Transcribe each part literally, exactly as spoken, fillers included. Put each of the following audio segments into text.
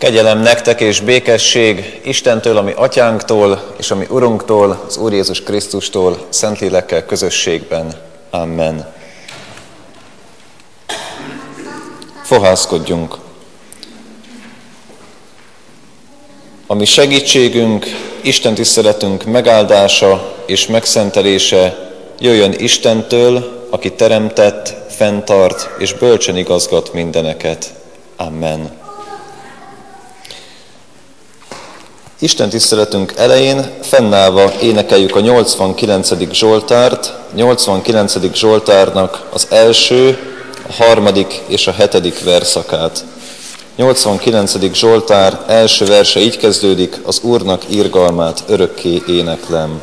Kegyelem nektek és békesség Istentől, ami atyánktól, és ami Urunktól, az Úr Jézus Krisztustól, Szentlélekkel közösségben. Amen. Fohászkodjunk. Ami segítségünk, Isten tiszteletünk megáldása és megszentelése jöjjön Istentől, aki teremtett, fenntart és bölcsen igazgat mindeneket. Amen. Isten tiszteletünk elején fennállva énekeljük a nyolcvankilencedik Zsoltárt, nyolcvankilencedik Zsoltárnak az első, a harmadik és a hetedik verszakát. nyolcvankilencedik Zsoltár első verse így kezdődik: az Úrnak irgalmát örökké éneklem.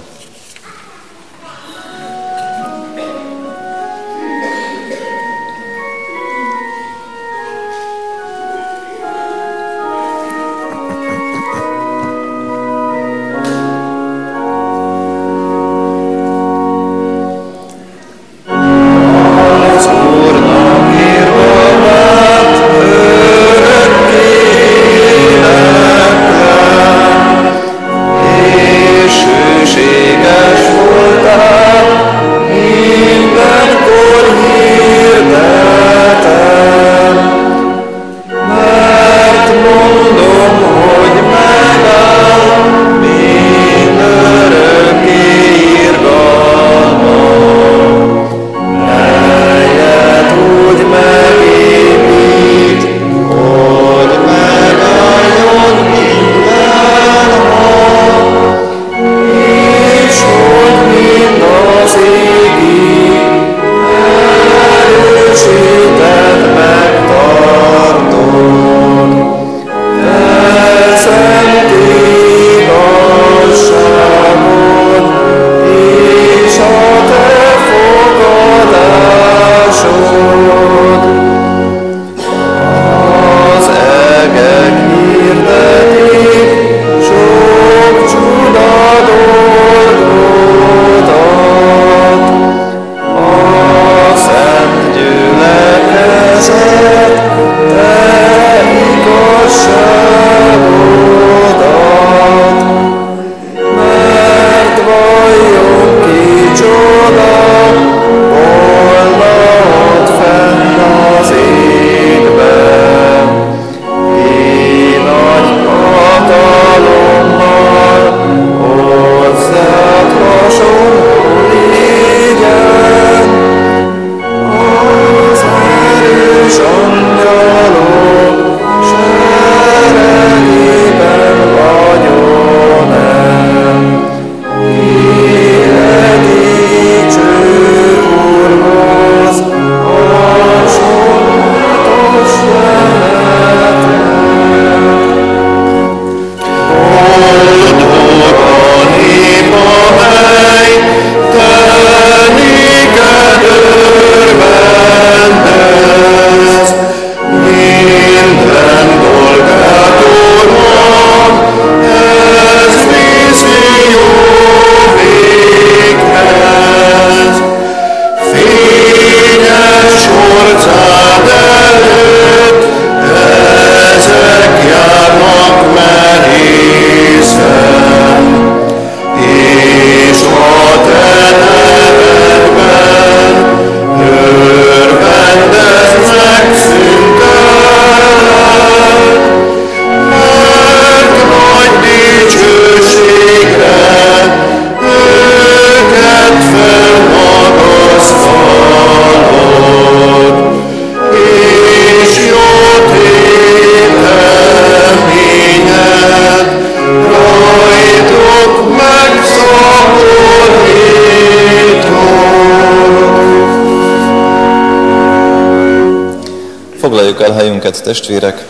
Foglaljuk el helyünket, testvérek!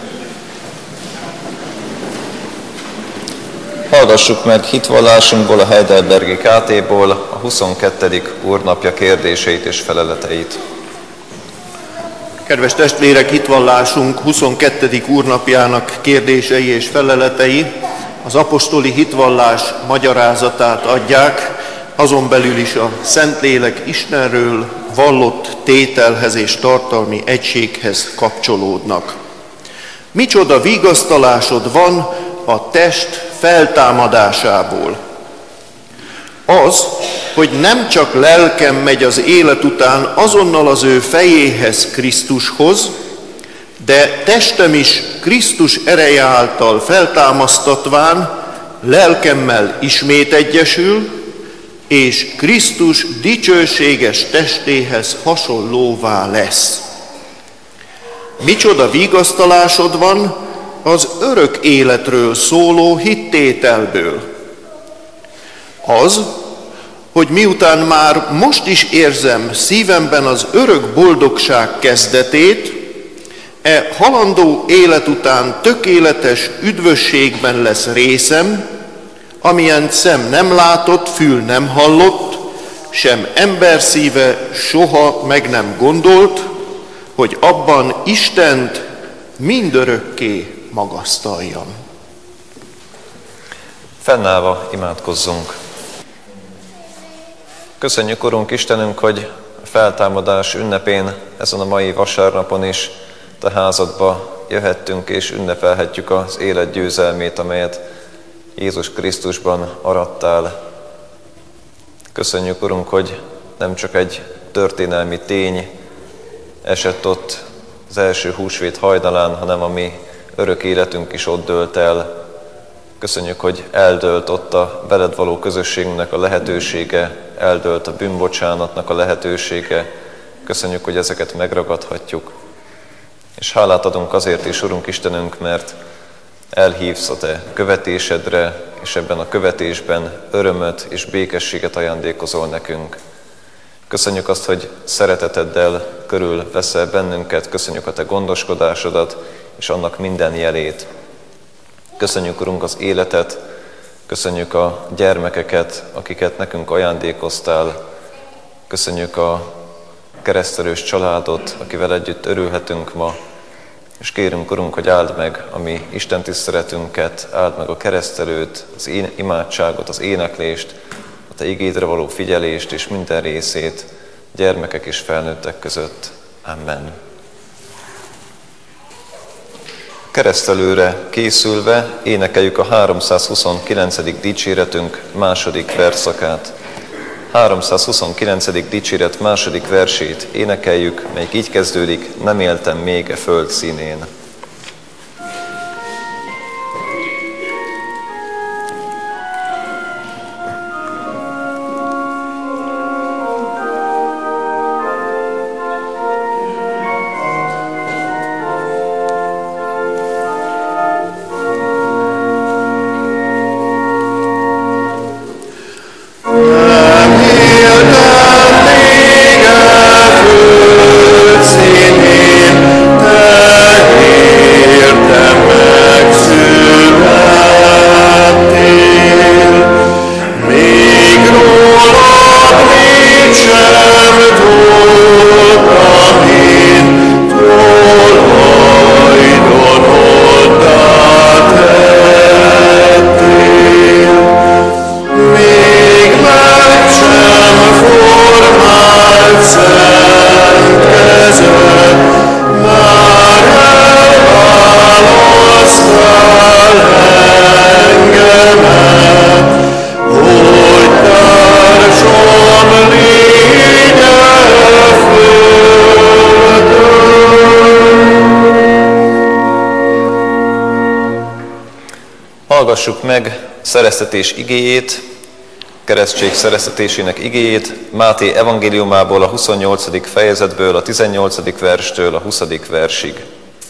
Hallgassuk meg hitvallásunkból, a Heidelbergi ká té-ból a huszonkettedik úrnapja kérdéseit és feleleteit. Kedves testvérek, hitvallásunk huszonkettedik úrnapjának kérdései és feleletei az apostoli hitvallás magyarázatát adják, azon belül is a Szentlélek Istenről vallott tételhez és tartalmi egységhez kapcsolódnak. Micsoda vigasztalásod van a test feltámadásából. Az, hogy nem csak lelkem megy az élet után azonnal az ő fejéhez, Krisztushoz, de testem is Krisztus ereje által feltámasztatván lelkemmel ismét egyesül, és Krisztus dicsőséges testéhez hasonlóvá lesz. Micsoda vigasztalásod van az örök életről szóló hittételből. Az, hogy miután már most is érzem szívemben az örök boldogság kezdetét, e halandó élet után tökéletes üdvösségben lesz részem, amilyen szem nem látott, fül nem hallott, sem ember szíve soha meg nem gondolt, hogy abban Istent mindörökké magasztaljam. Fennállva imádkozzunk. Köszönjük, Urunk Istenünk, hogy a feltámadás ünnepén, ezen a mai vasárnapon is Te házadba jöhettünk és ünnepelhetjük az élet győzelmét, amelyet Jézus Krisztusban arattál. Köszönjük, Urunk, hogy nem csak egy történelmi tény esett ott az első húsvét hajnalán, hanem a mi örök életünk is ott dőlt el. Köszönjük, hogy eldőlt ott a veled való közösségnek a lehetősége, eldőlt a bűnbocsánatnak a lehetősége. Köszönjük, hogy ezeket megragadhatjuk. És hálát adunk azért is, Urunk Istenünk, mert elhívsz a Te követésedre, és ebben a követésben örömöt és békességet ajándékozol nekünk. Köszönjük azt, hogy szereteteddel körül veszel bennünket, köszönjük a Te gondoskodásodat, és annak minden jelét. Köszönjük, Urunk, az életet, köszönjük a gyermekeket, akiket nekünk ajándékoztál, köszönjük a keresztelős családot, akivel együtt örülhetünk ma, és kérünk, Urunk, hogy áld meg a mi Isten tiszteletünket, áld meg a keresztelőt, az én imádságot, az éneklést, a Te igédre való figyelést és minden részét gyermekek és felnőttek között. Amen. Keresztelőre készülve énekeljük a háromszázhuszonkilencedik dicséretünk második verszakát. háromszázhuszonkilencedik dicséret második versét énekeljük, melyik így kezdődik: nem éltem még e föld színén. Hallgassuk meg szereztetés igéjét, keresztség szereztetésének igéjét Máté evangéliumából, a huszonnyolcadik fejezetből, a tizennyolcadik verstől a huszadik versig.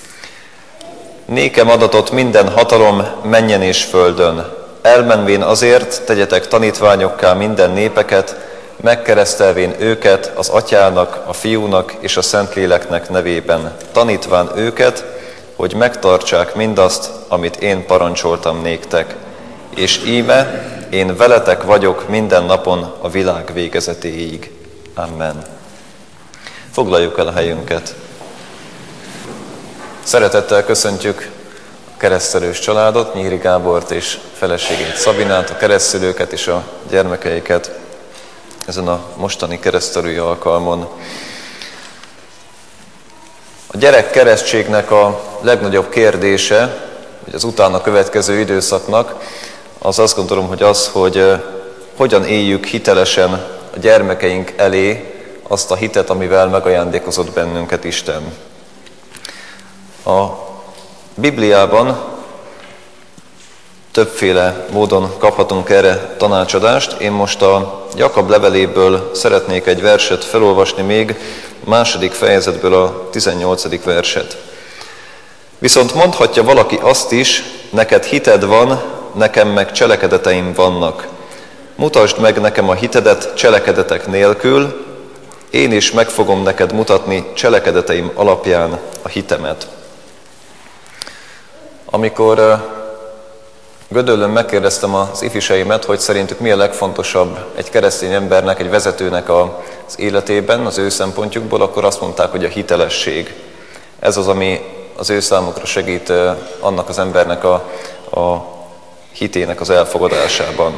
Nékem adatott minden hatalom mennyen és földön. Elmenvén azért tegyetek tanítványokká minden népeket, megkeresztelvén őket az Atyának, a Fiúnak és a Szentléleknek nevében, tanítván őket, hogy megtartsák mindazt, amit én parancsoltam néktek. És íme, én veletek vagyok minden napon a világ végezetéig. Amen. Foglaljuk el a helyünket. Szeretettel köszöntjük a keresztelős családot, Nyíri Gábort és feleségét Szabinát, a keresztülőket és a gyermekeiket ezen a mostani keresztelői alkalmon. A gyerek keresztségnek a legnagyobb kérdése, vagy az utána következő időszaknak, az azt gondolom, hogy az, hogy hogyan éljük hitelesen a gyermekeink elé azt a hitet, amivel megajándékozott bennünket Isten. A Bibliában többféle módon kaphatunk erre tanácsadást. Én most a Jakab leveléből szeretnék egy verset felolvasni még, a második fejezetből a tizennyolcadik verset. Viszont mondhatja valaki azt is, neked hited van, nekem meg cselekedeteim vannak. Mutasd meg nekem a hitedet cselekedetek nélkül, én is meg fogom neked mutatni cselekedeteim alapján a hitemet. Amikor Gödöllőn megkérdeztem az ifiseimet, hogy szerintük mi a legfontosabb egy keresztény embernek, egy vezetőnek az életében, az ő szempontjukból, akkor azt mondták, hogy a hitelesség. Ez az, ami az ő számukra segít annak az embernek a, a hitének az elfogadásában.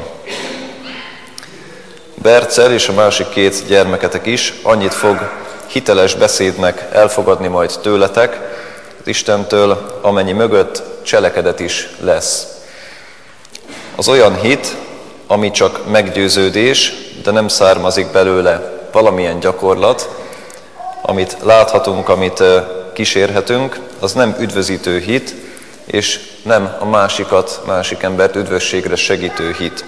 Bercel és a másik két gyermeketek is annyit fog hiteles beszédnek elfogadni majd tőletek, az Istentől, amennyi mögött cselekedet is lesz. Az olyan hit, ami csak meggyőződés, de nem származik belőle valamilyen gyakorlat, amit láthatunk, amit kísérhetünk, az nem üdvözítő hit, és nem a másikat, másik embert üdvösségre segítő hit.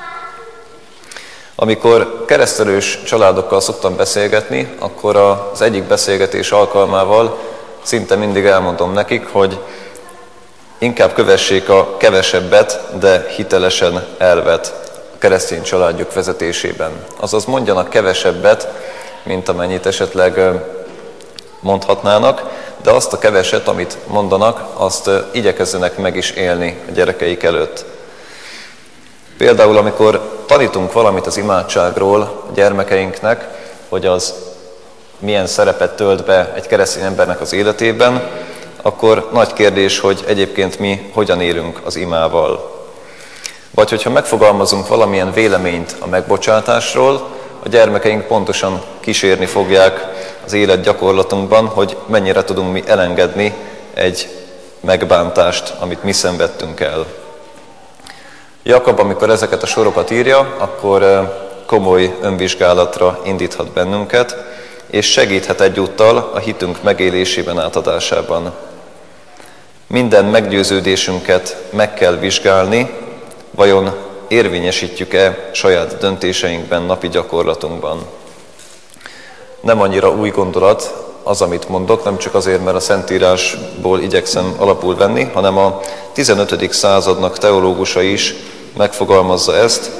Amikor keresztelős családokkal szoktam beszélgetni, akkor az egyik beszélgetés alkalmával szinte mindig elmondom nekik, hogy inkább kövessék a kevesebbet, de hitelesen elvet a keresztény családjuk vezetésében. Azaz mondjanak kevesebbet, mint amennyit esetleg mondhatnának, de azt a keveset, amit mondanak, azt igyekezzenek meg is élni a gyerekeik előtt. Például, amikor tanítunk valamit az imádságról a gyermekeinknek, hogy az milyen szerepet tölt be egy keresztény embernek az életében, akkor nagy kérdés, hogy egyébként mi hogyan élünk az imával. Vagy hogyha megfogalmazunk valamilyen véleményt a megbocsátásról, a gyermekeink pontosan kísérni fogják az élet gyakorlatunkban, hogy mennyire tudunk mi elengedni egy megbántást, amit mi szenvedtünk el. Jakab, amikor ezeket a sorokat írja, akkor komoly önvizsgálatra indíthat bennünket, és segíthet egyúttal a hitünk megélésében, átadásában. Minden meggyőződésünket meg kell vizsgálni, vajon érvényesítjük-e saját döntéseinkben, napi gyakorlatunkban. Nem annyira új gondolat az, amit mondok, nem csak azért, mert a Szentírásból igyekszem alapul venni, hanem a tizenötödik századnak teológusa is megfogalmazza ezt.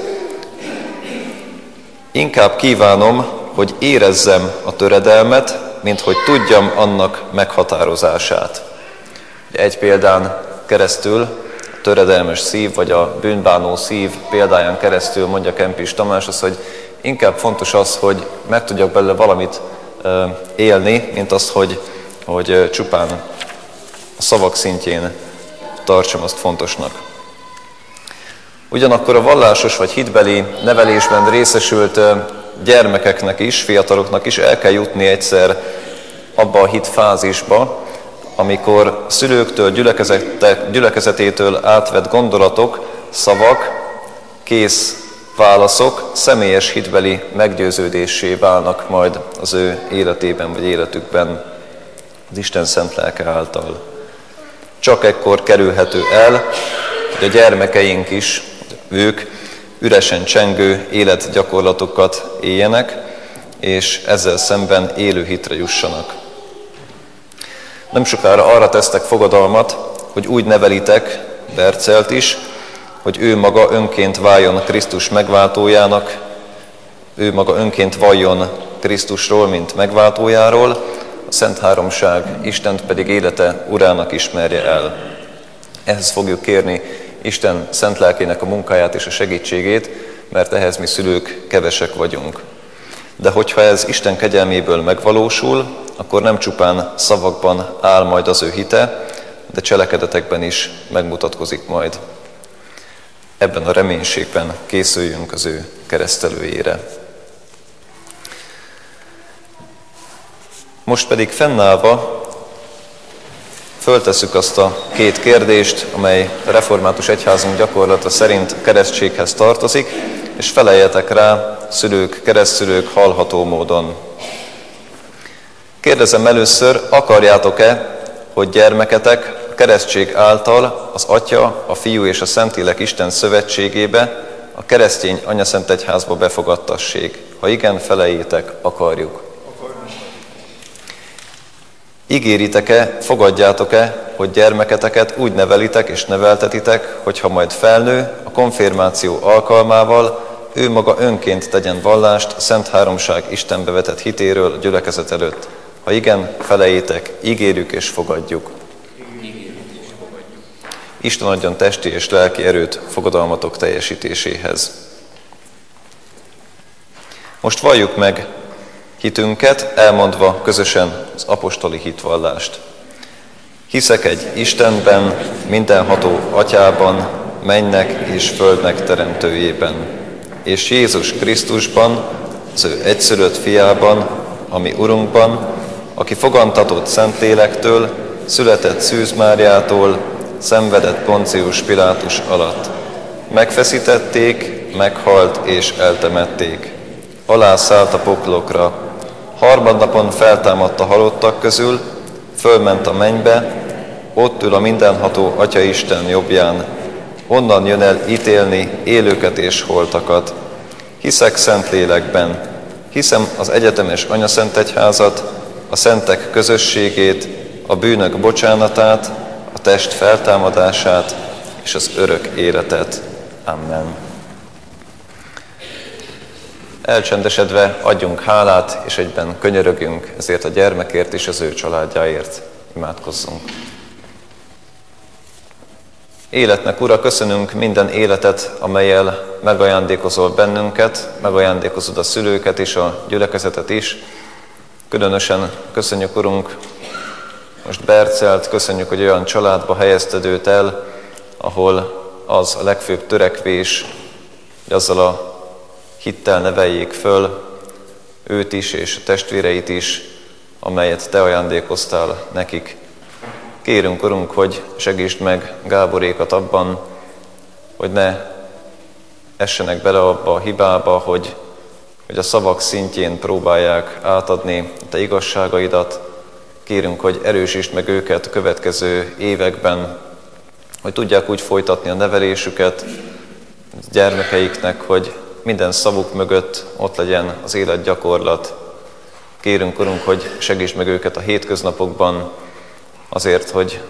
Inkább kívánom, hogy érezzem a töredelmet, mint hogy tudjam annak meghatározását. Egy példán keresztül, a töredelmes szív, vagy a bűnbánó szív példáján keresztül mondja Kempis Tamás az, hogy inkább fontos az, hogy meg tudjak belőle valamit élni, mint az, hogy, hogy csupán a szavak szintjén tartsam azt fontosnak. Ugyanakkor a vallásos vagy hitbeli nevelésben részesült gyermekeknek is, fiataloknak is el kell jutni egyszer abba a hitfázisba, amikor szülőktől, gyülekezetétől átvett gondolatok, szavak, kész válaszok személyes hitbeli meggyőződéssé válnak majd az ő életében vagy életükben az Isten szent lelke által. Csak ekkor kerülhető el, hogy a gyermekeink is, ők üresen csengő életgyakorlatokat éljenek, és ezzel szemben élő hitre jussanak. Nem sokára arra tesztek fogadalmat, hogy úgy nevelitek Bercelt is, hogy ő maga önként váljon Krisztus megváltójának, ő maga önként valljon Krisztusról, mint megváltójáról, a Szent Háromság Istent pedig élete urának ismerje el. Ehhez fogjuk kérni Isten szent lelkének a munkáját és a segítségét, mert ehhez mi szülők kevesek vagyunk. De hogyha ez Isten kegyelméből megvalósul, akkor nem csupán szavakban áll majd az ő hite, de cselekedetekben is megmutatkozik majd. Ebben a reménységben készüljünk az ő keresztelőjére. Most pedig fennállva Föltesszük azt a két kérdést, amely a református egyházunk gyakorlata szerint keresztséghez tartozik, és feleljetek rá, szülők, keresztszülők hallható módon. Kérdezem először, akarjátok-e, hogy gyermeketek a keresztség által az Atya, a Fiú és a Szentlélek Isten szövetségébe, a keresztény anyaszentegyházba befogadtassék? Ha igen, feleljétek, akarjuk. Ígéritek-e, fogadjátok-e, hogy gyermeketeket úgy nevelitek és neveltetitek, hogyha majd felnő, a konfirmáció alkalmával ő maga önként tegyen vallást a Szent Háromság Istenbe vetett hitéről a gyülekezet előtt? Ha igen, feleljétek, ígérjük és fogadjuk. Isten adjon testi és lelki erőt fogadalmatok teljesítéséhez. Most valljuk meg hitünket, elmondva közösen az apostoli hitvallást. Hiszek egy Istenben, mindenható Atyában, mennynek és földnek teremtőjében, és Jézus Krisztusban, az ő egyszülött fiában, ami Urunkban, aki fogantatott Szentlélektől, született Szűz Máriától, szenvedett Poncius Pilátus alatt. Megfeszítették, meghalt és eltemették. Alászállt a poklokra, harmadnapon feltámadt a halottak közül, fölment a mennybe, ott ül a mindenható Atyaisten jobbján, onnan jön el ítélni élőket és holtakat. Hiszek Szentlélekben, hiszem az egyetemes anyaszentegyházat, a szentek közösségét, a bűnök bocsánatát, a test feltámadását és az örök életet. Amen. Elcsendesedve adjunk hálát, és egyben könyörögjünk ezért a gyermekért és az ő családjáért. Imádkozzunk. Életnek, Ura, köszönünk minden életet, amellyel megajándékozol bennünket, megajándékozod a szülőket és a gyülekezetet is. Különösen köszönjük, Urunk, most Bercelt, köszönjük, hogy olyan családba helyezted őt el, ahol az a legfőbb törekvés, hogy azzal a hittel neveljék föl őt is és a testvéreit is, amelyet te ajándékoztál nekik. Kérünk, Urunk, hogy segítsd meg Gáborékat abban, hogy ne essenek bele abba a hibába, hogy, hogy a szavak szintjén próbálják átadni te igazságaidat. Kérünk, hogy erősítsd meg őket a következő években, hogy tudják úgy folytatni a nevelésüket gyermekeiknek, hogy minden szavuk mögött ott legyen az életgyakorlat. Kérünk, Urunk, hogy segítsd meg őket a hétköznapokban, azért, hogy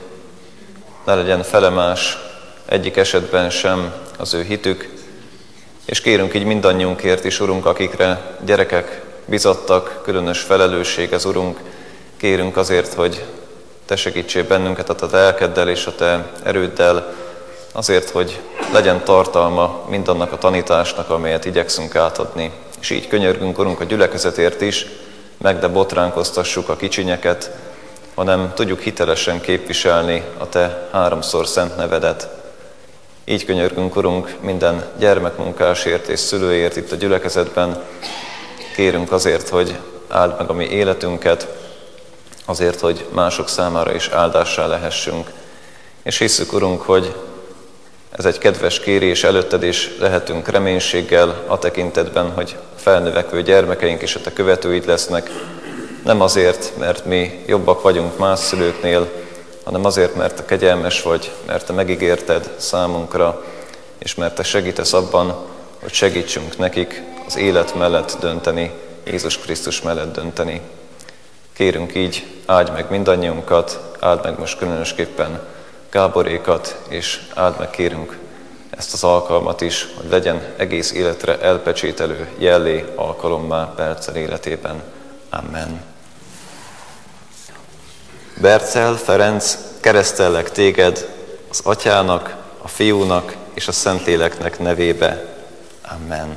ne legyen felemás egyik esetben sem az ő hitük. És kérünk így mindannyiunkért is, Urunk, akikre gyerekek bizattak, különös felelősség ez, Urunk. Kérünk azért, hogy te segítsél bennünket a te lelkeddel és a te erőddel, azért, hogy legyen tartalma mindannak a tanításnak, amelyet igyekszünk átadni. És így könyörgünk, Urunk, a gyülekezetért is, meg de botránkoztassuk a kicsinyeket, hanem tudjuk hitelesen képviselni a te háromszor szent nevedet. Így könyörgünk, Urunk, minden gyermekmunkásért és szülőért itt a gyülekezetben. Kérünk azért, hogy áld meg a mi életünket, azért, hogy mások számára is áldássá lehessünk. És hisszük, Urunk, hogy ez egy kedves kérés előtted, és lehetünk reménységgel a tekintetben, hogy felnövekvő gyermekeink is a te követőid lesznek. Nem azért, mert mi jobbak vagyunk más szülőknél, hanem azért, mert te kegyelmes vagy, mert te megígérted számunkra, és mert te segítesz abban, hogy segítsünk nekik az élet mellett dönteni, Jézus Krisztus mellett dönteni. Kérünk így, áld meg mindannyiunkat, áld meg most különösképpen Gáborékat, és áld meg, kérünk, ezt az alkalmat is, hogy legyen egész életre elpecsételő jellé alkalommá Bercel életében. Amen. Bercel Ferenc, keresztellek téged az Atyának, a Fiúnak és a Szentléleknek nevébe. Amen.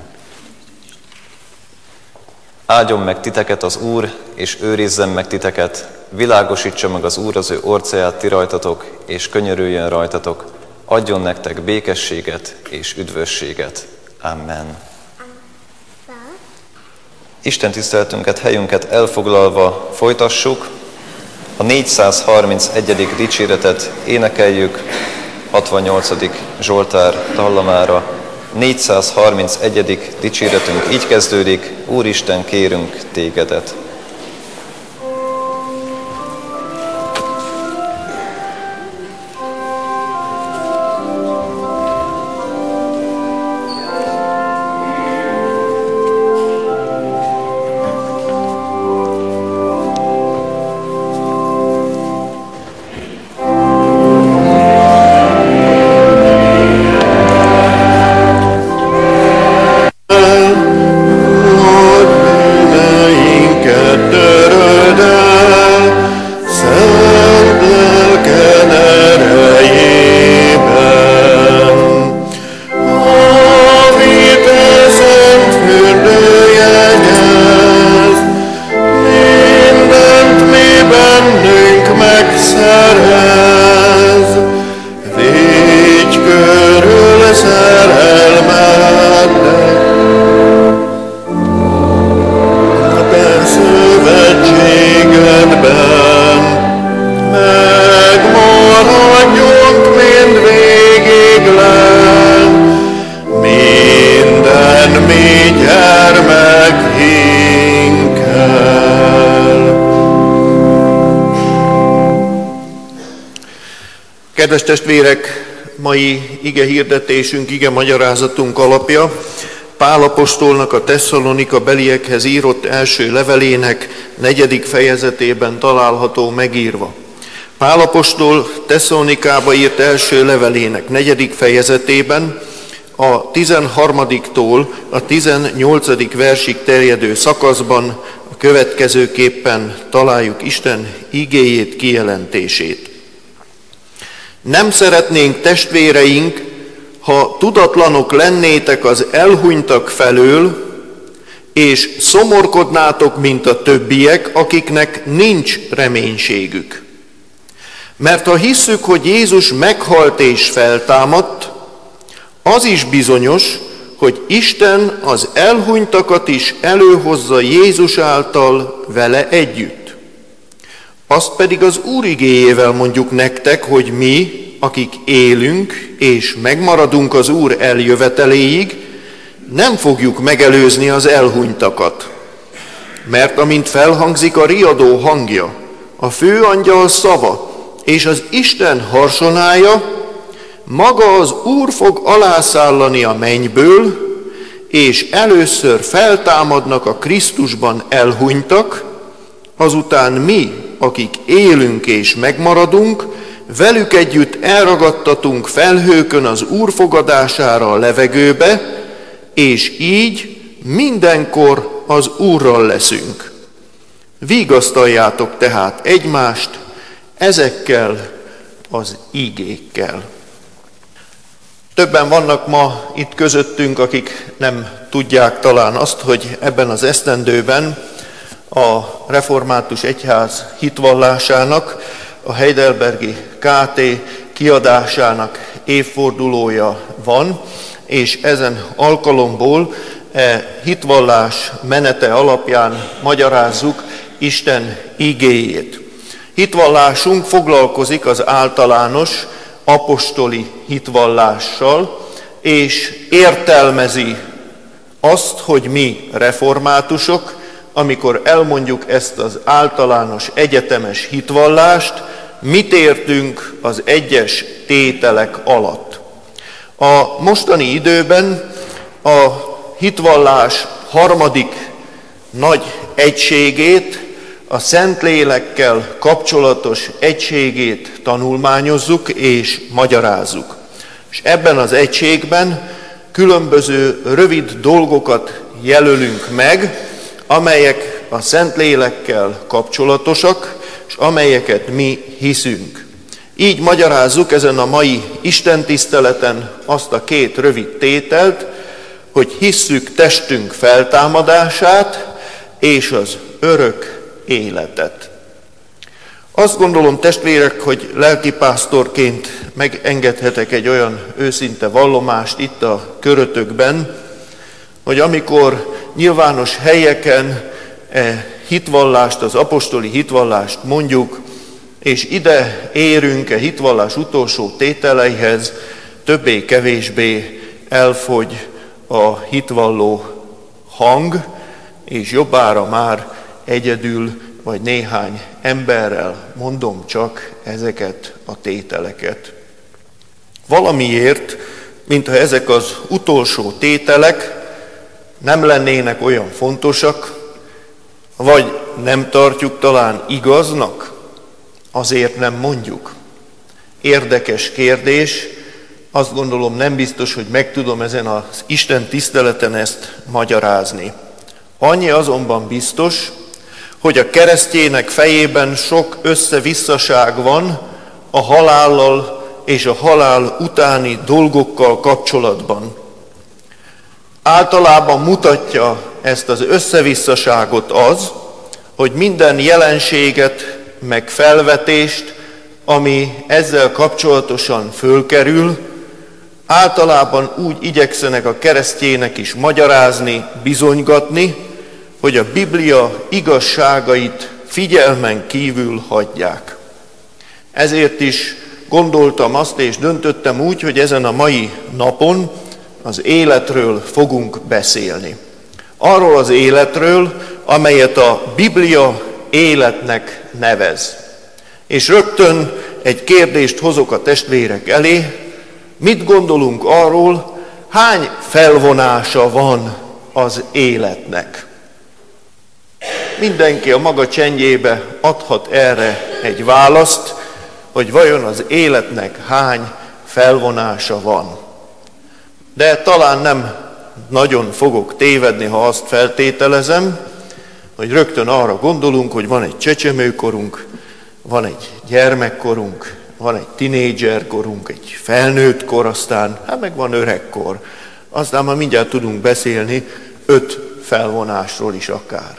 Áldjon meg titeket az Úr, és őrizzen meg titeket, világosítsa meg az Úr az ő orcáját ti rajtatok, és könyörüljön rajtatok, adjon nektek békességet és üdvösséget. Amen. Isten tiszteletünket, helyünket elfoglalva folytassuk. A négyszázharmincegyedik dicséretet énekeljük hatvannyolcadik Zsoltár dallamára. négyszázharmincegyedik dicséretünk így kezdődik: Úristen, kérünk tégedet. Kedves testvérek, mai ige hirdetésünk, ige magyarázatunk alapja Pál apostolnak a Tesszalonika beliekhez írott első levelének negyedik fejezetében található megírva. Pál apostol Tesszalonikába írt első levelének negyedik fejezetében a tizenharmadiktól a tizennyolcadik versig terjedő szakaszban a következőképpen találjuk Isten igéjét, kijelentését. Nem szeretnénk, testvéreink, ha tudatlanok lennétek az elhunytak felől, és szomorkodnátok, mint a többiek, akiknek nincs reménységük. Mert ha hisszük, hogy Jézus meghalt és feltámadt, az is bizonyos, hogy Isten az elhunytakat is előhozza Jézus által vele együtt. Azt pedig az Úr igéjével mondjuk nektek, hogy mi, akik élünk és megmaradunk az Úr eljöveteléig, nem fogjuk megelőzni az elhunytakat. Mert amint felhangzik a riadó hangja, a főangyal szava és az Isten harsonája, maga az Úr fog alászállani a mennyből, és először feltámadnak a Krisztusban elhunytak, azután mi, akik élünk és megmaradunk, velük együtt elragadtatunk felhőkön az Úr fogadására a levegőbe, és így mindenkor az Úrral leszünk. Vigasztaljátok tehát egymást ezekkel az ígékkel. Többen vannak ma itt közöttünk, akik nem tudják talán azt, hogy ebben az esztendőben a református egyház hitvallásának, a heidelbergi ká té kiadásának évfordulója van, és ezen alkalomból e hitvallás menete alapján magyarázzuk Isten igéjét. Hitvallásunk foglalkozik az általános apostoli hitvallással, és értelmezi azt, hogy mi reformátusok, amikor elmondjuk ezt az általános egyetemes hitvallást, mit értünk az egyes tételek alatt. A mostani időben a hitvallás harmadik nagy egységét, a Szentlélekkel kapcsolatos egységét tanulmányozzuk és magyarázzuk. És ebben az egységben különböző rövid dolgokat jelölünk meg, amelyek a Szentlélekkel kapcsolatosak, és amelyeket mi hiszünk. Így magyarázzuk ezen a mai istentiszteleten azt a két rövid tételt, hogy hisszük testünk feltámadását és az örök életet. Azt gondolom, testvérek, hogy lelkipásztorként megengedhetek egy olyan őszinte vallomást itt a körötökben, hogy amikor nyilvános helyeken e hitvallást, az apostoli hitvallást mondjuk, És ide érünk-e hitvallás utolsó tételeihez, többé-kevésbé elfogy a hitvalló hang, és jobbára már egyedül vagy néhány emberrel mondom csak ezeket a tételeket. Valamiért, mintha ezek az utolsó tételek nem lennének olyan fontosak, vagy nem tartjuk talán igaznak, azért nem mondjuk. Érdekes kérdés, azt gondolom nem biztos, hogy meg tudom ezen az Isten tiszteleten ezt magyarázni. Annyi azonban biztos, hogy a keresztjének fejében sok összevisszaság van a halállal és a halál utáni dolgokkal kapcsolatban. Általában mutatja ezt az összevisszaságot az, hogy minden jelenséget, meg felvetést, ami ezzel kapcsolatosan fölkerül, általában úgy igyekszenek a keresztjének is magyarázni, bizonygatni, hogy a Biblia igazságait figyelmen kívül hagyják. Ezért is gondoltam azt, és döntöttem úgy, hogy ezen a mai napon az életről fogunk beszélni. Arról az életről, amelyet a Biblia életnek nevez. És rögtön egy kérdést hozok a testvérek elé, mit gondolunk arról, hány felvonása van az életnek? Mindenki a maga csendjébe adhat erre egy választ, hogy vajon az életnek hány felvonása van. De talán nem nagyon fogok tévedni, ha azt feltételezem, hogy rögtön arra gondolunk, hogy van egy csecsemőkorunk, van egy gyermekkorunk, van egy tinédzserkorunk, egy felnőtt kor, aztán hát meg van öregkor. Aztán már mindjárt tudunk beszélni öt felvonásról is akár.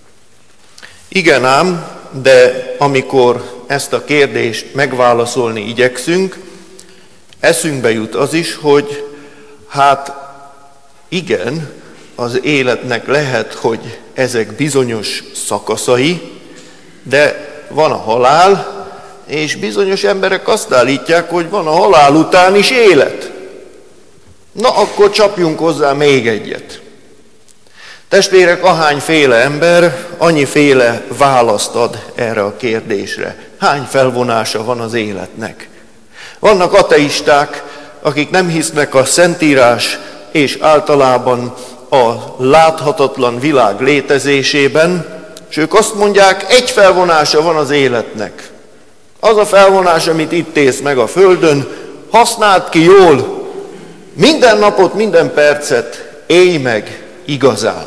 Igen ám, de amikor ezt a kérdést megválaszolni igyekszünk, eszünkbe jut az is, hogy hát igen, az életnek lehet, hogy ezek bizonyos szakaszai, de van a halál, és bizonyos emberek azt állítják, hogy van a halál után is élet. Na, akkor csapjunk hozzá még egyet. Testvérek, ahányféle ember, annyiféle választ ad erre a kérdésre. Hány felvonása van az életnek? Vannak ateisták, akik nem hisznek a Szentírás és általában a láthatatlan világ létezésében, és ők azt mondják, egy felvonása van az életnek. Az a felvonás, amit itt élsz meg a földön, használd ki jól, minden napot, minden percet élj meg igazán.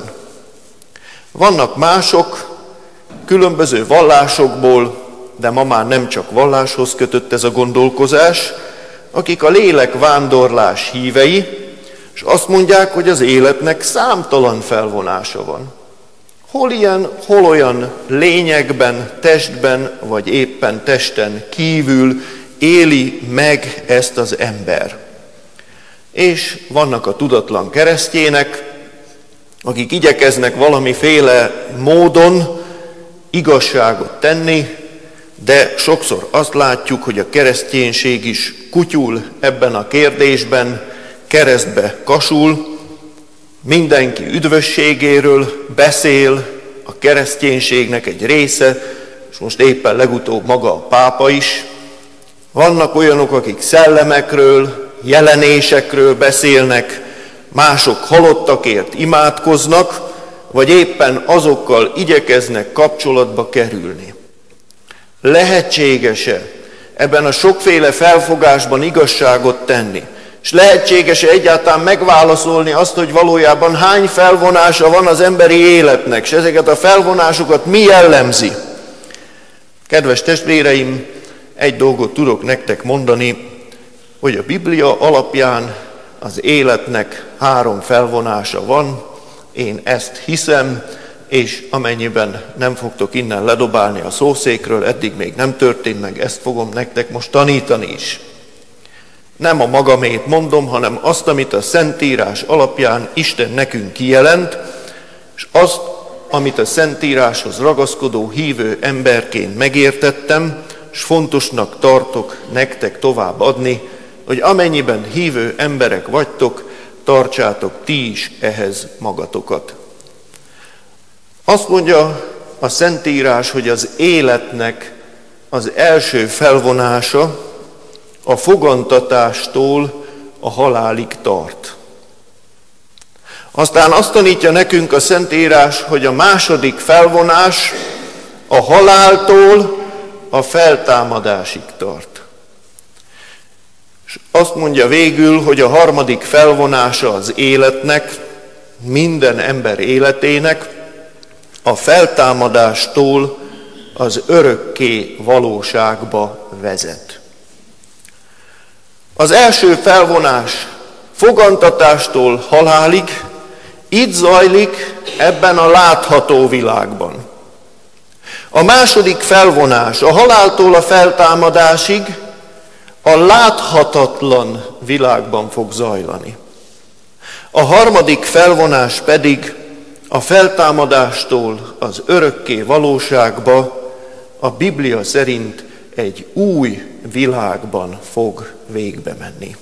Vannak mások, különböző vallásokból, de ma már nem csak valláshoz kötött ez a gondolkozás, akik a lélek vándorlás hívei, és azt mondják, hogy az életnek számtalan felvonása van. Hol ilyen, hol olyan lényegben, testben, vagy éppen testen kívül éli meg ezt az ember. És vannak a tudatlan keresztjének, akik igyekeznek valamiféle módon igazságot tenni, de sokszor azt látjuk, hogy a kereszténység is kutyul ebben a kérdésben, keresztbe kasul, mindenki üdvösségéről beszél, a kereszténységnek egy része, és most éppen legutóbb maga a pápa is. Vannak olyanok, akik szellemekről, jelenésekről beszélnek, mások halottakért imádkoznak, vagy éppen azokkal igyekeznek kapcsolatba kerülni. Lehetséges-e ebben a sokféle felfogásban igazságot tenni? És lehetséges-e egyáltalán megválaszolni azt, hogy valójában hány felvonása van az emberi életnek, és ezeket a felvonásokat mi jellemzi? Kedves testvéreim, egy dolgot tudok nektek mondani, hogy a Biblia alapján az életnek három felvonása van, én ezt hiszem, és amennyiben nem fogtok innen ledobálni a szószékről, eddig még nem történt meg, ezt fogom nektek most tanítani is. Nem a magamét mondom, hanem azt, amit a Szentírás alapján Isten nekünk kijelent, és azt, amit a Szentíráshoz ragaszkodó hívő emberként megértettem, s fontosnak tartok nektek tovább adni, hogy amennyiben hívő emberek vagytok, tartsátok ti is ehhez magatokat. Azt mondja a Szentírás, hogy az életnek az első felvonása a fogantatástól a halálig tart. Aztán azt tanítja nekünk a Szentírás, hogy a második felvonás a haláltól a feltámadásig tart. És azt mondja végül, hogy a harmadik felvonása az életnek, minden ember életének, a feltámadástól az örökké valóságba vezet. Az első felvonás fogantatástól halálig itt zajlik ebben a látható világban. A második felvonás a haláltól a feltámadásig a láthatatlan világban fog zajlani. A harmadik felvonás pedig a feltámadástól az örökké valóságba a Biblia szerint egy új világban fog végbe menni.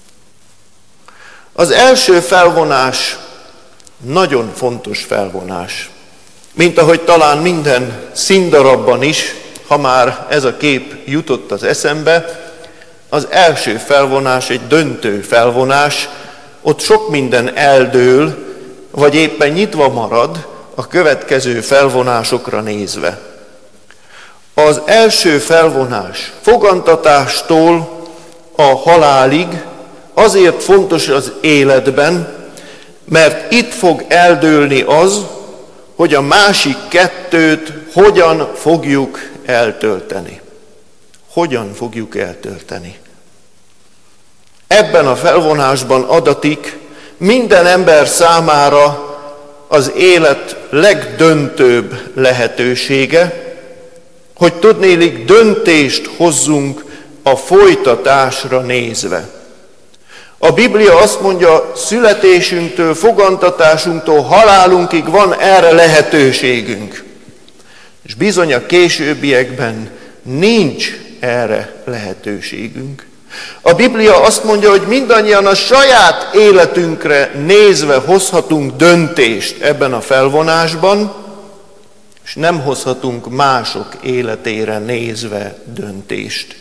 Az első felvonás nagyon fontos felvonás. Mint ahogy talán minden színdarabban is, ha már ez a kép jutott az eszembe, az első felvonás egy döntő felvonás, ott sok minden eldől, vagy éppen nyitva marad a következő felvonásokra nézve. Az első felvonás fogantatástól a halálig azért fontos az életben, mert itt fog eldőlni az, hogy a másik kettőt hogyan fogjuk eltölteni. Hogyan fogjuk eltölteni. Ebben a felvonásban adatik minden ember számára az élet legdöntőbb lehetősége, hogy tudnélik döntést hozzunk a folytatásra nézve. A Biblia azt mondja, születésünktől, fogantatásunktól, halálunkig van erre lehetőségünk. És bizony a későbbiekben nincs erre lehetőségünk. A Biblia azt mondja, hogy mindannyian a saját életünkre nézve hozhatunk döntést ebben a felvonásban, és nem hozhatunk mások életére nézve döntést.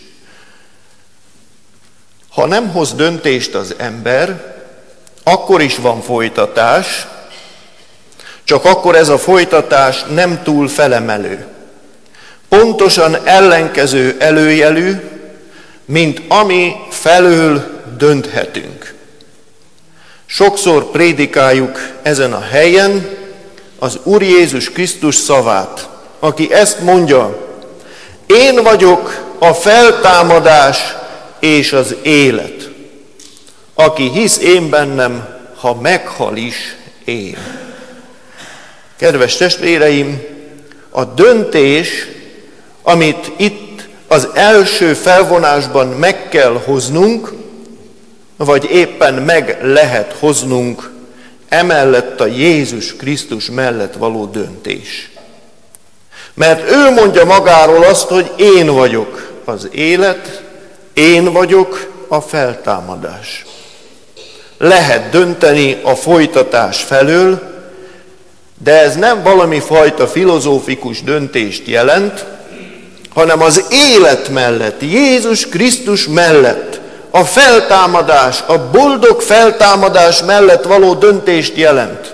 Ha nem hoz döntést az ember, akkor is van folytatás, csak akkor ez a folytatás nem túl felemelő. Pontosan ellenkező előjelű, mint ami felől dönthetünk. Sokszor prédikáljuk ezen a helyen az Úr Jézus Krisztus szavát, aki ezt mondja, én vagyok a feltámadás és az élet. Aki hisz én bennem, ha meghal is, él. Kedves testvéreim, a döntés, amit itt az első felvonásban meg kell hoznunk, vagy éppen meg lehet hoznunk, emellett a Jézus Krisztus mellett való döntés. Mert ő mondja magáról azt, hogy én vagyok az élet, én vagyok a feltámadás. Lehet dönteni a folytatás felől, de ez nem valami fajta filozófikus döntést jelent, hanem az élet mellett, Jézus Krisztus mellett, a feltámadás, a boldog feltámadás mellett való döntést jelent.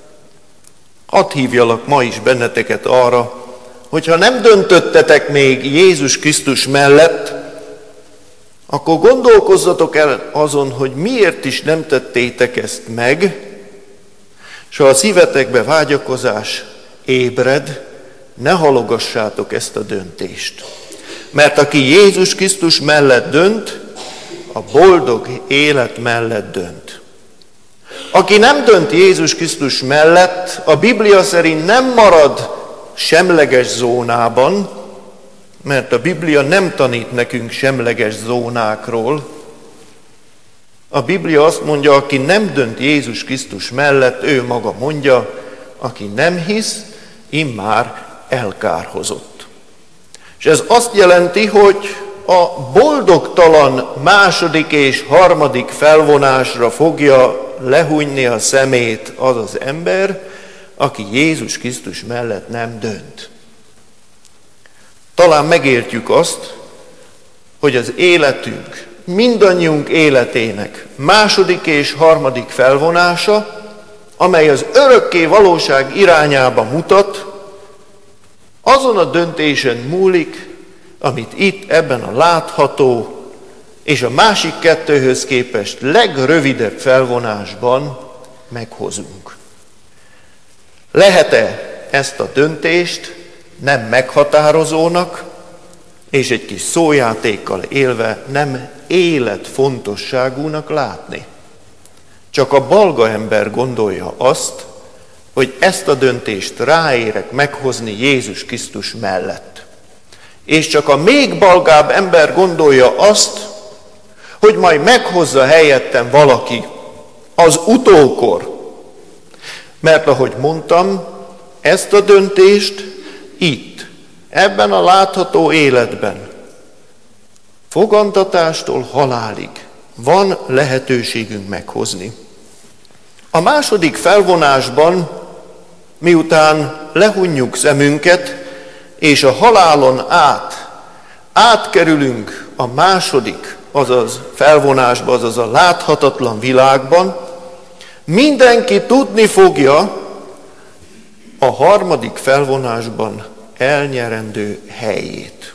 Hadd hívjalak ma is benneteket arra, hogyha nem döntöttetek még Jézus Krisztus mellett, akkor gondolkozzatok el azon, hogy miért is nem tettétek ezt meg, és ha a szívetekbe vágyakozás ébred, ne halogassátok ezt a döntést. Mert aki Jézus Krisztus mellett dönt, a boldog élet mellett dönt. Aki nem dönt Jézus Krisztus mellett, a Biblia szerint nem marad semleges zónában, mert a Biblia nem tanít nekünk semleges zónákról. A Biblia azt mondja, aki nem dönt Jézus Krisztus mellett, ő maga mondja, aki nem hisz, immár elkárhozott. És ez azt jelenti, hogy a boldogtalan második és harmadik felvonásra fogja lehúnyni a szemét az az ember, aki Jézus Krisztus mellett nem dönt. Talán megértjük azt, hogy az életünk, mindannyiunk életének második és harmadik felvonása, amely az örökké valóság irányába mutat, azon a döntésen múlik, amit itt ebben a látható és a másik kettőhöz képest legrövidebb felvonásban meghozunk. Lehet-e ezt a döntést nem meghatározónak, és egy kis szójátékkal élve nem életfontosságúnak látni? Csak a balga ember gondolja azt, hogy ezt a döntést ráérek meghozni Jézus Krisztus mellett. És csak a még balgább ember gondolja azt, hogy majd meghozza helyettem valaki az utókor. Mert ahogy mondtam, ezt a döntést itt, ebben a látható életben, fogantatástól halálig van lehetőségünk meghozni. A második felvonásban, miután lehunjuk szemünket, és a halálon át, átkerülünk a második, azaz felvonásba, azaz a láthatatlan világban, mindenki tudni fogja a harmadik felvonásban elnyerendő helyét.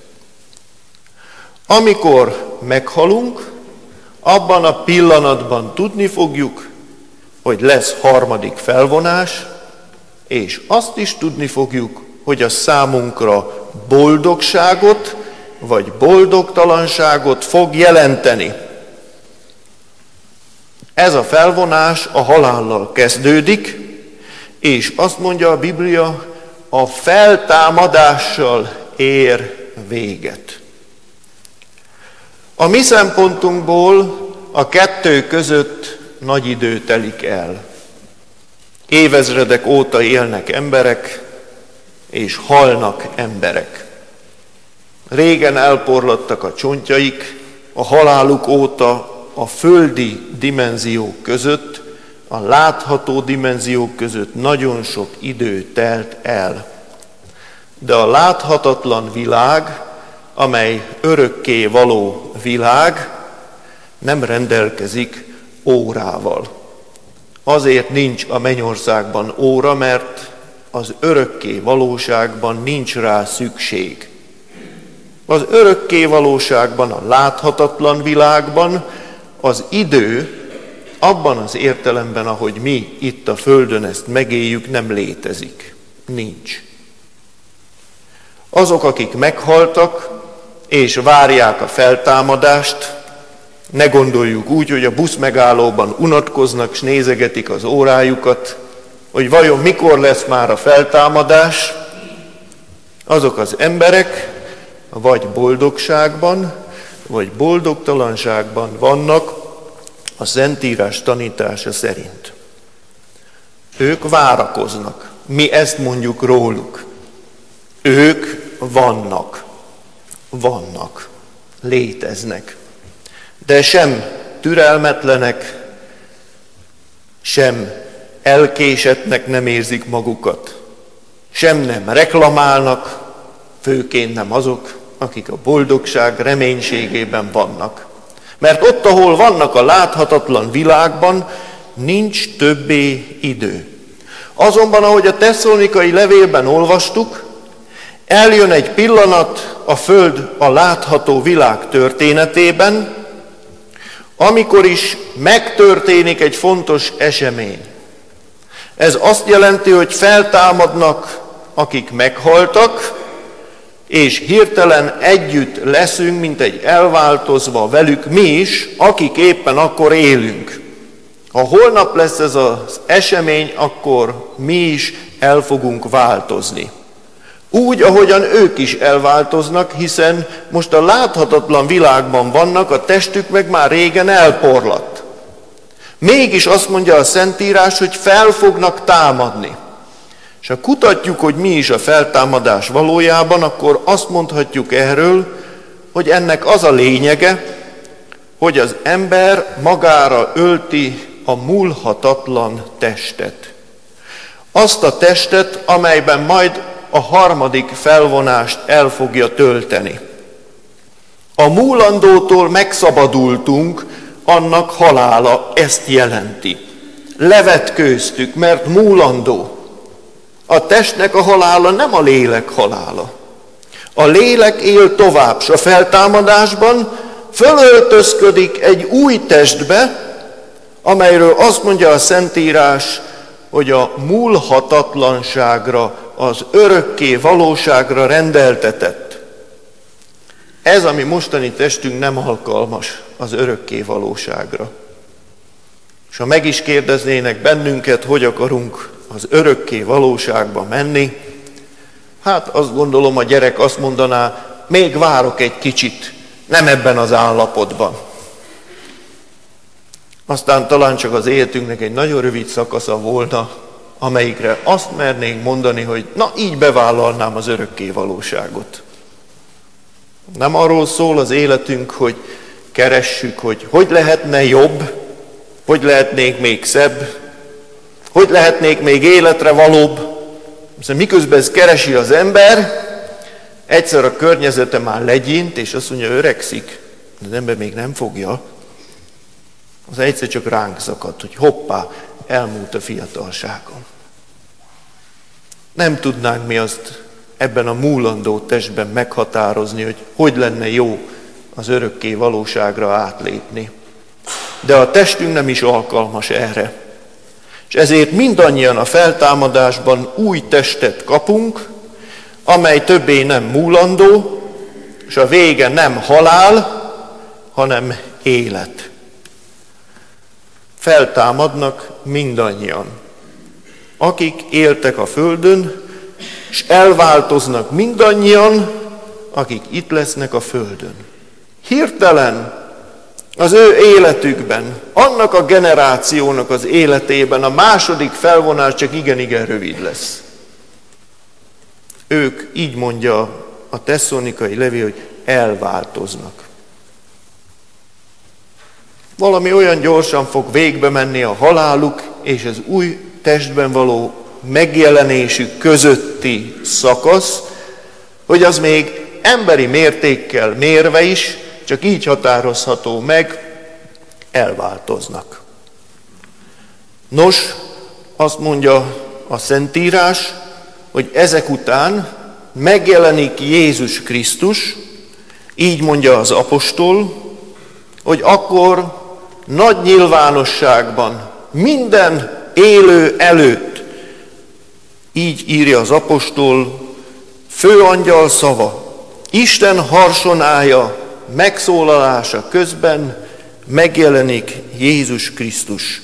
Amikor meghalunk, abban a pillanatban tudni fogjuk, hogy lesz harmadik felvonás, és azt is tudni fogjuk, hogy a számunkra boldogságot vagy boldogtalanságot fog jelenteni. Ez a felvonás a halállal kezdődik, és azt mondja a Biblia, a feltámadással ér véget. A mi szempontunkból a kettő között nagy idő telik el. Évezredek óta élnek emberek, és halnak emberek. Régen elporlattak a csontjaik, a haláluk óta a földi dimenziók között, a látható dimenziók között nagyon sok idő telt el. De a láthatatlan világ, amely örökké való világ, nem rendelkezik órával. Azért nincs a mennyországban óra, mert az örökké valóságban nincs rá szükség. Az örökké valóságban, a láthatatlan világban az idő abban az értelemben, ahogy mi itt a Földön ezt megéljük, nem létezik. Nincs. Azok, akik meghaltak és várják a feltámadást, ne gondoljuk úgy, hogy a buszmegállóban unatkoznak, s nézegetik az órájukat, hogy vajon mikor lesz már a feltámadás. Azok az emberek vagy boldogságban, vagy boldogtalanságban vannak a Szentírás tanítása szerint. Ők várakoznak. Mi ezt mondjuk róluk. Ők vannak. Vannak. Léteznek. De sem türelmetlenek, sem elkésettnek nem érzik magukat, sem nem reklamálnak, főként nem azok, akik a boldogság reménységében vannak. Mert ott, ahol vannak a láthatatlan világban, nincs többé idő. Azonban, ahogy a tesszalonikai levélben olvastuk, eljön egy pillanat a Föld a látható világ történetében, amikor is megtörténik egy fontos esemény. Ez azt jelenti, hogy feltámadnak, akik meghaltak, és hirtelen együtt leszünk, mint egy elváltozva velük mi is, akik éppen akkor élünk. Ha holnap lesz ez az esemény, akkor mi is el fogunk változni. Úgy, ahogyan ők is elváltoznak, hiszen most a láthatatlan világban vannak, a testük meg már régen elporlatt. Mégis azt mondja a Szentírás, hogy fel fognak támadni. És ha kutatjuk, hogy mi is a feltámadás valójában, akkor azt mondhatjuk erről, hogy ennek az a lényege, hogy az ember magára ölti a múlhatatlan testet. Azt a testet, amelyben majd a harmadik felvonást el fogja tölteni. A múlandótól megszabadultunk, annak halála ezt jelenti. Levetkőztük, mert múlandó. A testnek a halála nem a lélek halála. A lélek él tovább, s a feltámadásban fölöltözködik egy új testbe, amelyről azt mondja a Szentírás, hogy a múlhatatlanságra, az örökké valóságra rendeltetett. Ez, ami mostani testünk nem alkalmas az örökké valóságra. És ha meg is kérdeznének bennünket, hogy akarunk az örökké valóságba menni, hát azt gondolom, a gyerek azt mondaná, még várok egy kicsit, nem ebben az állapotban. Aztán talán csak az életünknek egy nagyon rövid szakasza volna, amelyikre azt mernénk mondani, hogy na, így bevállalnám az örökké valóságot. Nem arról szól az életünk, hogy keressük, hogy hogy lehetne jobb, hogy lehetnék még szebb, hogy lehetnék még életre valóbb. Miközben ezt keresi az ember, egyszer a környezete már legyint, és azt mondja, öregszik, de az ember még nem fogja. Az egyszer csak ránk szakadt, hogy hoppá, elmúlt a fiatalságom. Nem tudnánk mi azt ebben a múlandó testben meghatározni, hogy hogy lenne jó az örökké valóságra átlépni. De a testünk nem is alkalmas erre. És ezért mindannyian a feltámadásban új testet kapunk, amely többé nem múlandó, és a vége nem halál, hanem élet. Feltámadnak mindannyian, akik éltek a földön, és elváltoznak mindannyian, akik itt lesznek a földön. Hirtelen az ő életükben, annak a generációnak az életében a második felvonás csak igen-igen rövid lesz. Ők, így mondja a tesszalonikai levél, hogy elváltoznak. Valami olyan gyorsan fog végbe menni a haláluk és az új testben való megjelenésük közötti szakasz, hogy az még emberi mértékkel mérve is, csak így határozható meg, elváltoznak. Nos, azt mondja a Szentírás, hogy ezek után megjelenik Jézus Krisztus, így mondja az apostol, hogy akkor nagy nyilvánosságban, minden élő előtt, így írja az apostol, főangyal szava, Isten harsonája, megszólalása közben megjelenik Jézus Krisztus.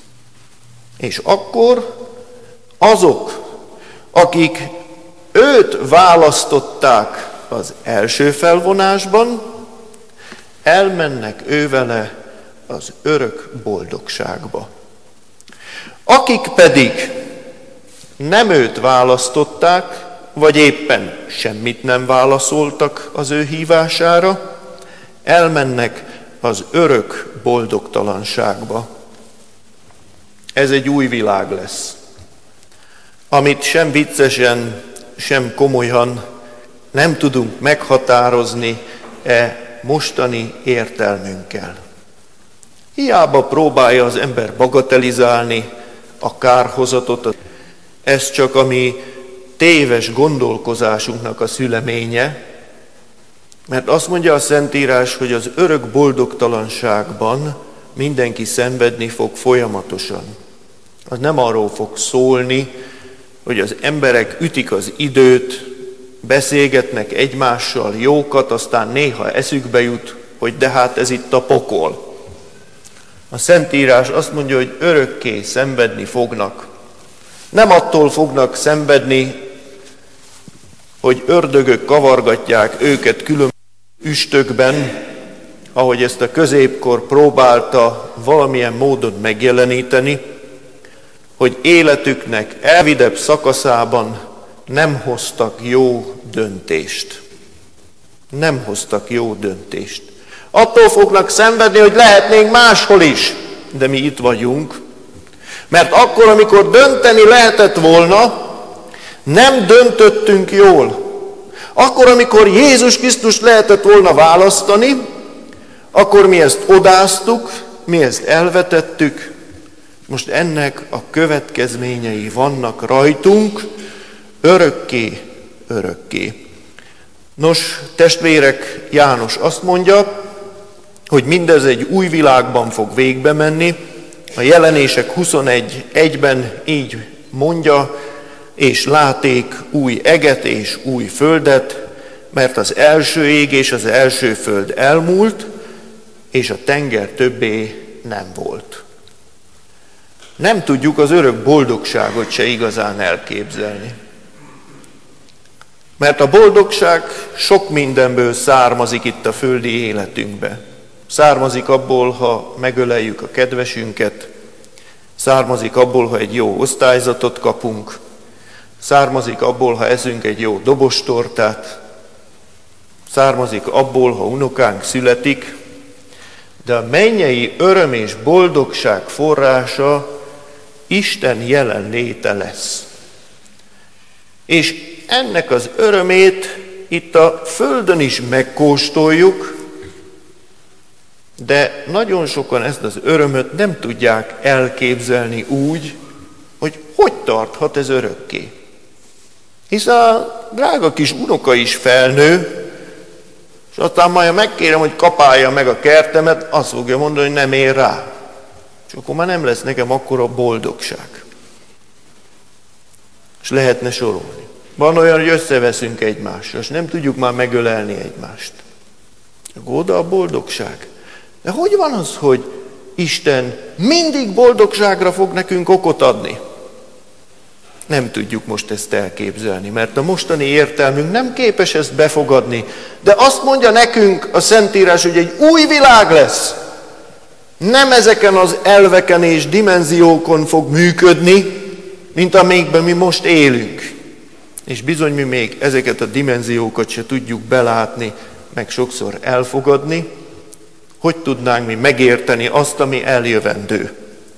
És akkor azok, akik őt választották az első felvonásban, elmennek ővele az örök boldogságba. Akik pedig nem őt választották, vagy éppen semmit nem válaszoltak az ő hívására, elmennek az örök boldogtalanságba. Ez egy új világ lesz, amit sem viccesen, sem komolyan nem tudunk meghatározni e mostani értelmünkkel. Hiába próbálja az ember bagatelizálni a kárhozatot, ez csak a mi téves gondolkozásunknak a szüleménye, mert azt mondja a Szentírás, hogy az örök boldogtalanságban mindenki szenvedni fog folyamatosan. Az nem arról fog szólni, hogy az emberek ütik az időt, beszélgetnek egymással jókat, aztán néha eszükbe jut, hogy de hát ez itt a pokol. A Szentírás azt mondja, hogy örökké szenvedni fognak. Nem attól fognak szenvedni, hogy ördögök kavargatják őket különböző üstökben, ahogy ezt a középkor próbálta valamilyen módon megjeleníteni, hogy életüknek elvidebb szakaszában nem hoztak jó döntést. Nem hoztak jó döntést. Attól fognak szenvedni, hogy lehetnénk máshol is, de mi itt vagyunk. Mert akkor, amikor dönteni lehetett volna, nem döntöttünk jól. Akkor, amikor Jézus Krisztust lehetett volna választani, akkor mi ezt odáztuk, mi ezt elvetettük. Most ennek a következményei vannak rajtunk, örökké, örökké. Nos, testvérek, János azt mondja, hogy mindez egy új világban fog végbe menni. A Jelenések huszonegy egyben így mondja, és láték új eget és új földet, mert az első ég és az első föld elmúlt, és a tenger többé nem volt. Nem tudjuk az örök boldogságot se igazán elképzelni. Mert a boldogság sok mindenből származik itt a földi életünkbe. Származik abból, ha megöleljük a kedvesünket, származik abból, ha egy jó osztályzatot kapunk, származik abból, ha eszünk egy jó dobostortát, származik abból, ha unokánk születik, de a mennyei öröm és boldogság forrása Isten jelenléte lesz. És ennek az örömét itt a földön is megkóstoljuk, de nagyon sokan ezt az örömöt nem tudják elképzelni úgy, hogy hogy tarthat ez örökké. Hisz a drága kis unoka is felnő, és aztán majd megkérem, hogy kapálja meg a kertemet, azt fogja mondani, hogy nem ér rá. És akkor már nem lesz nekem akkora boldogság. És lehetne sorolni. Van olyan, hogy összeveszünk egymással, és nem tudjuk már megölelni egymást. Akkor oda a boldogság. De hogy van az, hogy Isten mindig boldogságra fog nekünk okot adni? Nem tudjuk most ezt elképzelni, mert a mostani értelmünk nem képes ezt befogadni. De azt mondja nekünk a Szentírás, hogy egy új világ lesz. Nem ezeken az elveken és dimenziókon fog működni, mint amikben mi most élünk. És bizony mi még ezeket a dimenziókat se tudjuk belátni, meg sokszor elfogadni. Hogy tudnánk mi megérteni azt, ami eljövendő?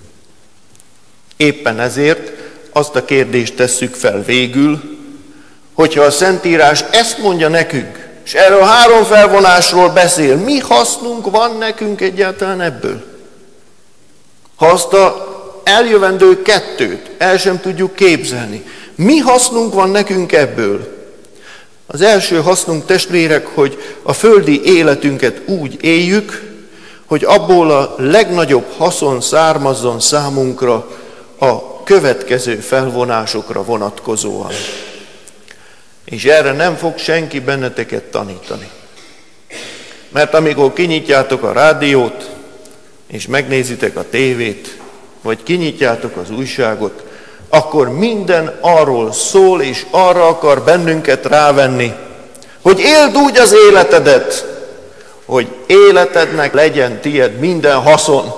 Éppen ezért azt a kérdést tesszük fel végül, hogyha a Szentírás ezt mondja nekünk, és erről a három felvonásról beszél, mi hasznunk van nekünk egyáltalán ebből? Ha azt a eljövendő kettőt el sem tudjuk képzelni, mi hasznunk van nekünk ebből? Az első hasznunk, testvérek, hogy a földi életünket úgy éljük, hogy abból a legnagyobb haszon származzon számunkra a következő felvonásokra vonatkozóan. És erre nem fog senki benneteket tanítani. Mert amikor kinyitjátok a rádiót, és megnézitek a tévét, vagy kinyitjátok az újságot, akkor minden arról szól, és arra akar bennünket rávenni, hogy éld úgy az életedet, hogy életednek legyen tied minden haszon.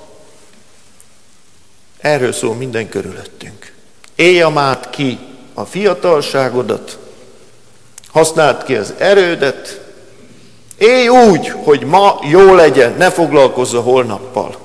Erről szól minden körülöttünk. Élj át ki a fiatalságodat, használd ki az erődet, élj úgy, hogy ma jó legyen, ne foglalkozz a holnappal.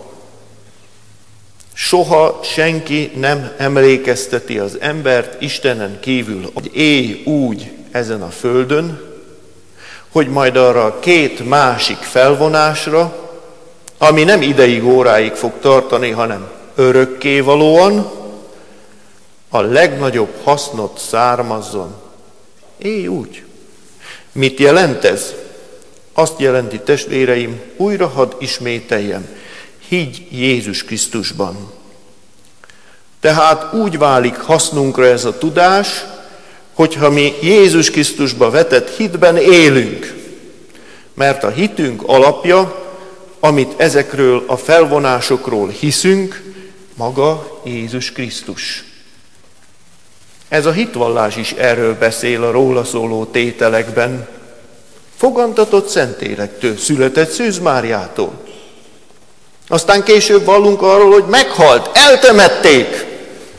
Soha senki nem emlékezteti az embert Istenen kívül, hogy élj úgy ezen a földön, hogy majd arra a két másik felvonásra, ami nem ideig, óráig fog tartani, hanem örökkévalóan, a legnagyobb hasznot származzon. Élj úgy. Mit jelent ez? Azt jelenti, testvéreim, újra hadd ismételjem, higgy Jézus Krisztusban. Tehát úgy válik hasznunkra ez a tudás, hogyha mi Jézus Krisztusba vetett hitben élünk. Mert a hitünk alapja, amit ezekről a felvonásokról hiszünk, maga Jézus Krisztus. Ez a hitvallás is erről beszél a róla szóló tételekben. Fogantatott Szentlélektől, született Szűz Máriától. Aztán később vallunk arról, hogy meghalt, eltemették,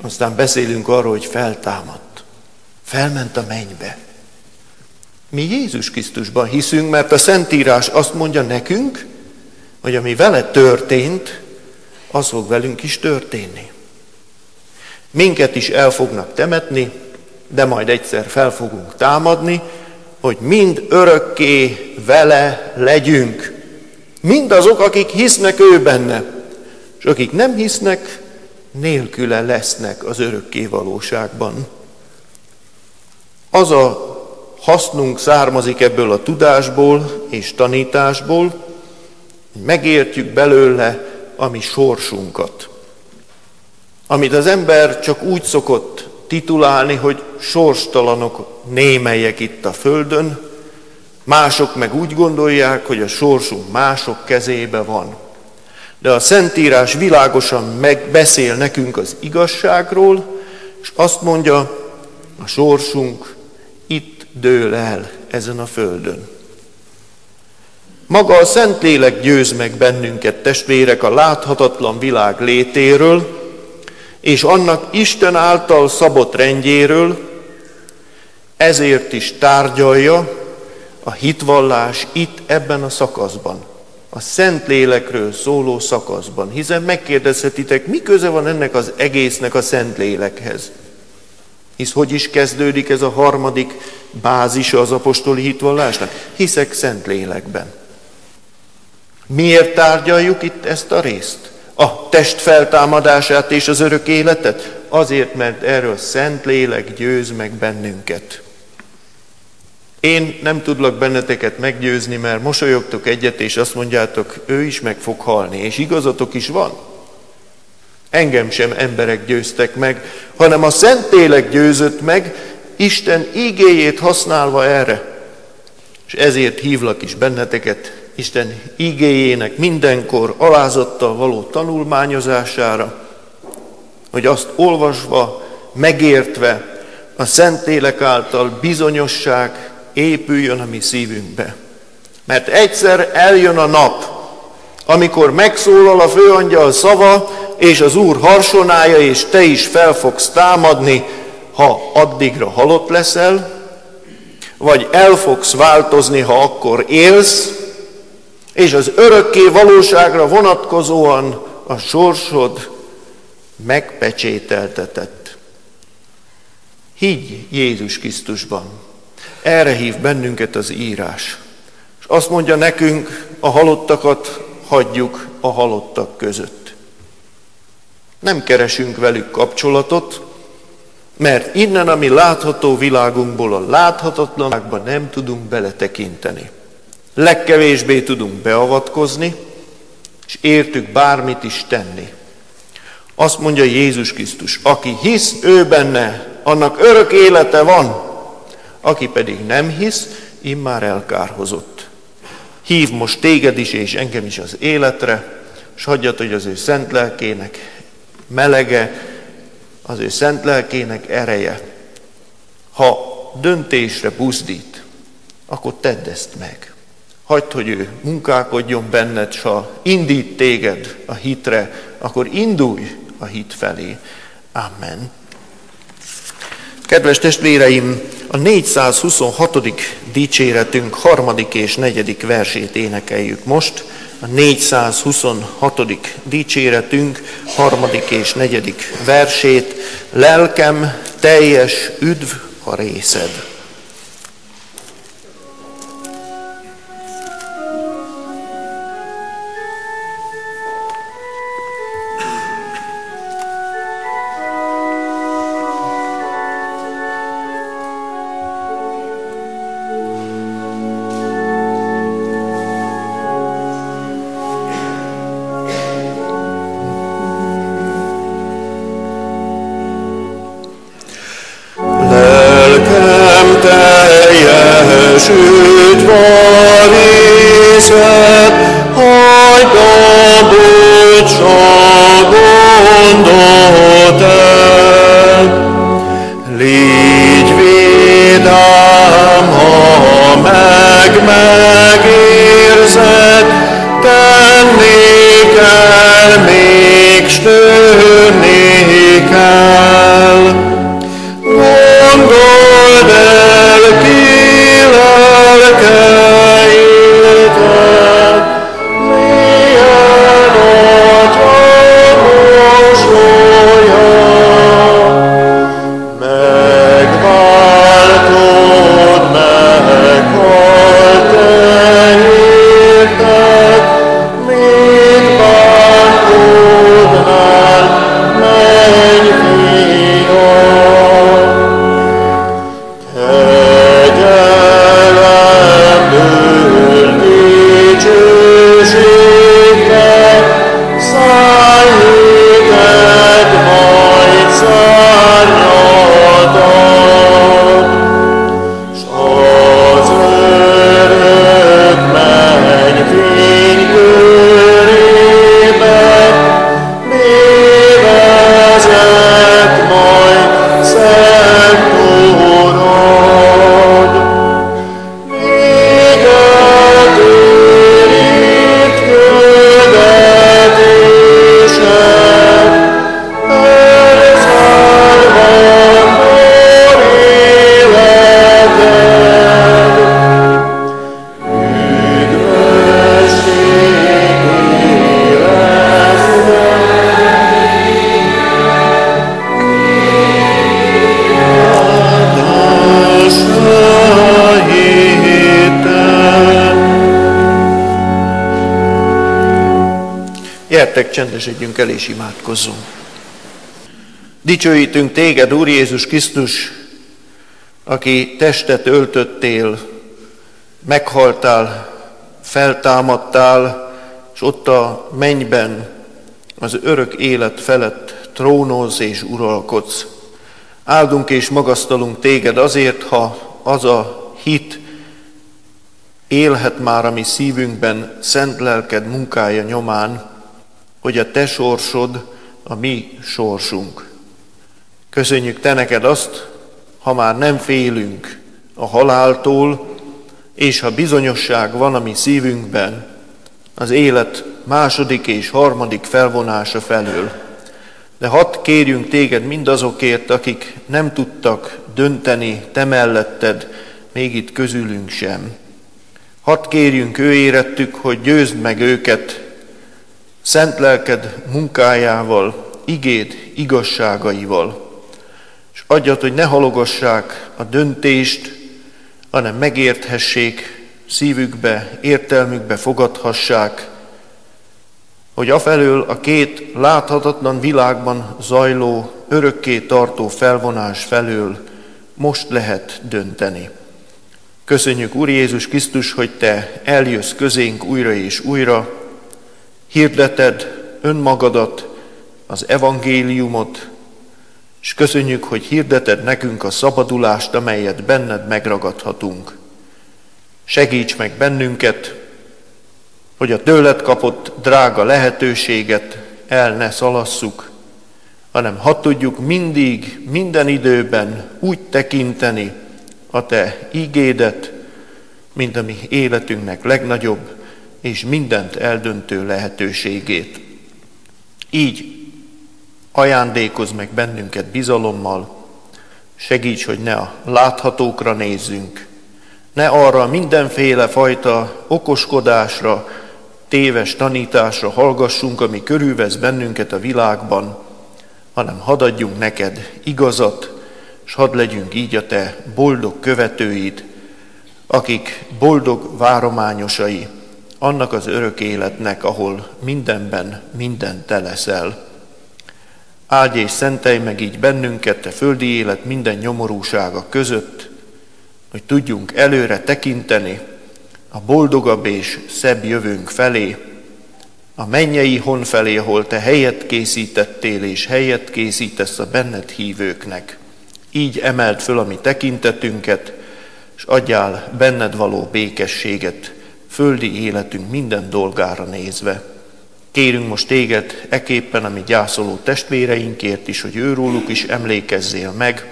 aztán beszélünk arról, hogy feltámadt. Felment a mennybe. Mi Jézus Krisztusban hiszünk, mert a Szentírás azt mondja nekünk, hogy ami vele történt, az fog velünk is történni. Minket is el fognak temetni, de majd egyszer fel fogunk támadni, hogy mind örökké vele legyünk. Mindazok, akik hisznek ő benne, és akik nem hisznek, nélküle lesznek az örökké valóságban. Az a hasznunk származik ebből a tudásból és tanításból, hogy megértjük belőle a mi sorsunkat. Amit az ember csak úgy szokott titulálni, hogy sorstalanok némelyek itt a földön, mások meg úgy gondolják, hogy a sorsunk mások kezébe van. De a Szentírás világosan megbeszél nekünk az igazságról, és azt mondja, a sorsunk itt dől el ezen a földön. Maga a Szentlélek győz meg bennünket, testvérek, a láthatatlan világ létéről, és annak Isten által szabott rendjéről, ezért is tárgyalja a hitvallás itt ebben a szakaszban, a Szentlélekről szóló szakaszban. Hiszen megkérdezhetitek, mi köze van ennek az egésznek a Szentlélekhez? Hisz hogy is kezdődik ez a harmadik bázisa az apostoli hitvallásnak? Hiszek Szentlélekben. Miért tárgyaljuk itt ezt a részt? A test feltámadását és az örök életet? Azért, mert erről Szentlélek győz meg bennünket. Én nem tudlak benneteket meggyőzni, mert mosolyogtok egyet, és azt mondjátok, ő is meg fog halni, és igazatok is van. Engem sem emberek győztek meg, hanem a Szentlélek győzött meg, Isten ígéjét használva erre. És ezért hívlak is benneteket Isten ígéjének mindenkor alázattal való tanulmányozására, hogy azt olvasva, megértve, a Szentlélek által bizonyosság épüljön a mi szívünkbe. Mert egyszer eljön a nap, amikor megszólal a főangyal szava, és az Úr harsonája, és te is fel fogsz támadni, ha addigra halott leszel, vagy el fogsz változni, ha akkor élsz, és az örökké valóságra vonatkozóan a sorsod megpecsételtetett. Higgy Jézus Krisztusban. Erre hív bennünket az írás. És azt mondja nekünk, a halottakat hagyjuk a halottak között. Nem keresünk velük kapcsolatot, mert innen, ami látható világunkból a láthatatlanságba nem tudunk beletekinteni. Legkevésbé tudunk beavatkozni, és értük bármit is tenni. Azt mondja Jézus Krisztus, aki hisz ő benne, annak örök élete van, aki pedig nem hisz, immár elkárhozott. Hív most téged is és engem is az életre, és hagyjad, hogy az ő szent lelkének melege, az ő szent lelkének ereje, ha döntésre buzdít, akkor tedd ezt meg. Hagyd, hogy ő munkálkodjon benned, s ha indít téged a hitre, akkor indulj a hit felé. Amen. Kedves testvéreim, a négyszázhuszonhatodik dicséretünk harmadik és negyedik versét énekeljük most. A négyszázhuszonhatodik dicséretünk harmadik és negyedik versét. Lelkem teljes üdv a részed. Tenni kell, még störni kell. Gyertek, csendesedjünk el és imádkozzunk. Dicsőítünk téged, Úr Jézus Krisztus, aki testet öltöttél, meghaltál, feltámadtál, és ott a mennyben az örök élet felett trónolsz és uralkodsz. Áldunk és magasztalunk téged azért, ha az a hit élhet már a mi szívünkben szent lelked munkája nyomán, hogy a te sorsod a mi sorsunk. Köszönjük te neked azt, ha már nem félünk a haláltól, és ha bizonyosság van a mi szívünkben az élet második és harmadik felvonása felől. De hadd kérjünk téged mindazokért, akik nem tudtak dönteni te melletted, még itt közülünk sem. Hadd kérjünk ő érettük, hogy győzd meg őket szent lelked munkájával, igéd igazságaival. És adjad, hogy ne halogassák a döntést, hanem megérthessék szívükbe, értelmükbe fogadhassák, hogy afelől a két láthatatlan világban zajló, örökké tartó felvonás felől most lehet dönteni. Köszönjük, Úr Jézus Krisztus, hogy te eljössz közénk újra és újra, hirdeted önmagadat, az evangéliumot, és köszönjük, hogy hirdeted nekünk a szabadulást, amelyet benned megragadhatunk. Segíts meg bennünket, hogy a tőled kapott drága lehetőséget el ne szalasszuk, hanem hadd tudjuk mindig, minden időben úgy tekinteni a te ígédet, mint a mi életünknek legnagyobb és mindent eldöntő lehetőségét. Így ajándékozz meg bennünket bizalommal, segíts, hogy ne a láthatókra nézzünk, ne arra mindenféle fajta okoskodásra, téves tanításra hallgassunk, ami körülvesz bennünket a világban, hanem hadd adjunk neked igazat, és hadd legyünk így a te boldog követőid, akik boldog várományosai annak az örök életnek, ahol mindenben minden te leszel. Áldj és szentelj meg így bennünket, te földi élet minden nyomorúsága között, hogy tudjunk előre tekinteni a boldogabb és szebb jövőnk felé, a mennyei hon felé, ahol te helyet készítettél és helyet készítesz a benned hívőknek. Így emeld föl a mi tekintetünket, és adjál benned való békességet földi életünk minden dolgára nézve. Kérünk most téged eképpen a mi gyászoló testvéreinkért is, hogy őróluk is emlékezzél meg,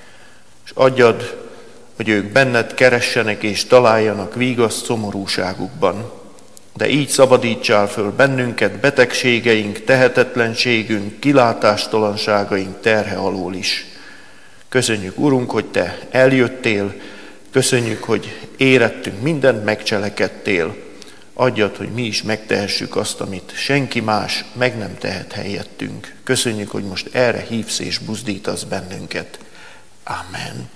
és adjad, hogy ők benned keressenek és találjanak vígaszt szomorúságukban. De így szabadítsál föl bennünket betegségeink, tehetetlenségünk, kilátástalanságaink terhe alól is. Köszönjük, Urunk, hogy te eljöttél, köszönjük, hogy érettünk, mindent megcselekedtél. Adjad, hogy mi is megtehessük azt, amit senki más meg nem tehet helyettünk. Köszönjük, hogy most erre hívsz és buzdítasz bennünket. Amen.